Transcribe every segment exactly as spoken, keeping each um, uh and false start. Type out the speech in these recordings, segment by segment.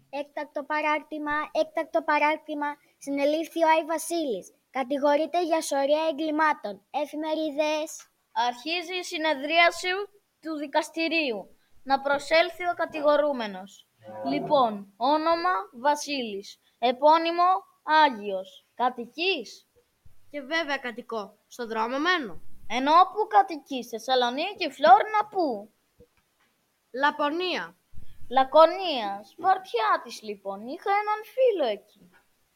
Έκτακτο παράρτημα, έκτακτο παράρτημα, συνελήφθη ο Άι Βασίλης. Κατηγορείται για σωρία εγκλημάτων. Εφημερίδες. Αρχίζει η συνεδρίαση του δικαστηρίου. Να προσέλθει ο κατηγορούμενος. Λοιπόν, όνομα Βασίλης. Επώνυμο Άγιος. Κατοικείς? Και βέβαια κατοικώ. Στο δρόμο μένω. Ενώ που κατοικείς? Θεσσαλονίκη, Φλόρινα, πού? Λαπωνία. Λακωνίας. Βαρτιάτης λοιπόν. Είχα έναν φίλο εκεί.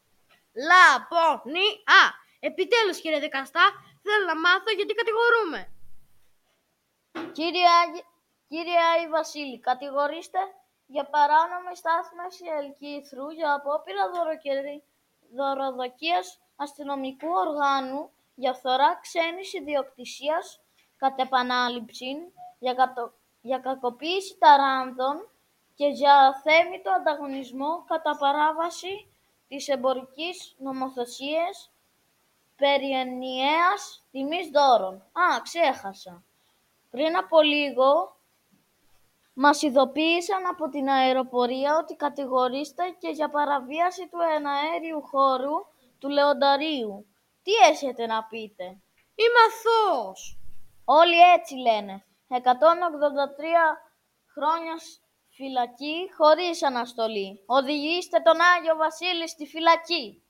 Λαπωνία. Επιτέλους, κύριε δικαστά, θέλω να μάθω γιατί κατηγορούμε. Κύριε, Άγι... Κύριε Άι Βασίλη, κατηγορείστε για παράνομη στάθμευση ελκύθρου για απόπειρα δωροκερι... δωροδοκίας αστυνομικού οργάνου, για φθορά ξένης ιδιοκτησίας κατ' επανάληψη, για, κατο... για κακοποίηση ταράνδων και για αθέμητο ανταγωνισμό κατά παράβαση της εμπορικής νομοθεσίας περί ενιαίας τιμής δώρων. Α, ξέχασα. Πριν από λίγο μας ειδοποίησαν από την αεροπορία ότι κατηγορείστε και για παραβίαση του εναέριου χώρου του Λεονταρίου. Τι έχετε να πείτε? Είμαι αθώος. Όλοι έτσι λένε. εκατόν ογδόντα τρία χρόνια φυλακή χωρίς αναστολή. Οδηγήστε τον Άγιο Βασίλη στη φυλακή.